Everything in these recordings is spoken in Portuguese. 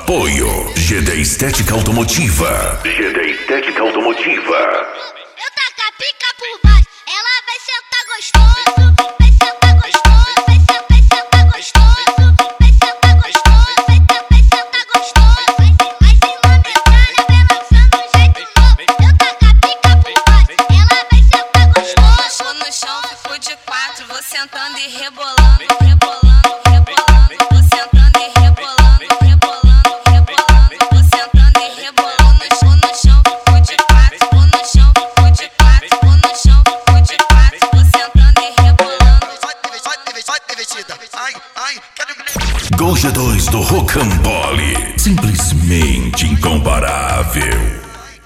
Apoio GD Estética Automotiva. GD Estética Automotiva. Eu taco a pica por baixo, ela vai sentar gostoso. Vai sentar gostoso, vai sentar gostoso. Vai sentar gostoso, vai sentar gostoso. Vai se movimentando, vai lançando um jeito novo. Eu taco a pica por baixo, ela vai sentar gostoso. Tô no chão, fico de quatro, vou sentando e rebolando, rebolando, rebolando. Vou sentando e rebolando, rebolando, rebolando. Vou sentando e rebolando. Tô no chão, fico de quatro, tô no chão, fico de quatro, tô no chão, fico de quatro. Vou sentando e rebolando. Vai divertida. Ai, ai, quero Gol G2 do Rocambole. Simplesmente incomparável.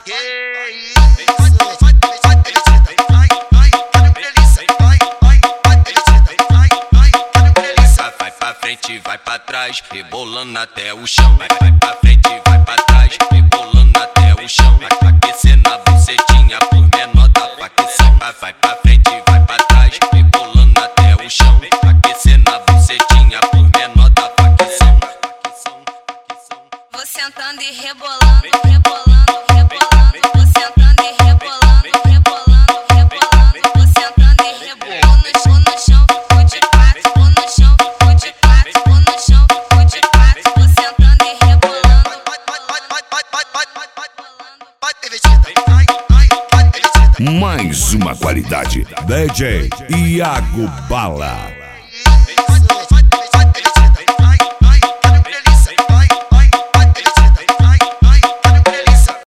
Vai pra trás, rebolando até o chão. Vai pra frente, vai pra trás, rebolando até o chão. Vai aquecendo a bucetinha por menor da facção. Vai pra frente, vai pra trás, rebolando até o chão. Aquecendo a bucetinha por menor da facção. Vou sentando e rebolando, rebolando, rebolando. Vou sentando e rebolando, rebolando, rebolando. Vou sentando e rebolando. Tô no chão, fico de quatro, tô no chão, fico de quatro, tô no chão, fico de quatro. Vou sentando e rebolando. vai divertida. Ai, ai, vai divertida. Mais uma qualidade. DJ Iago Bala.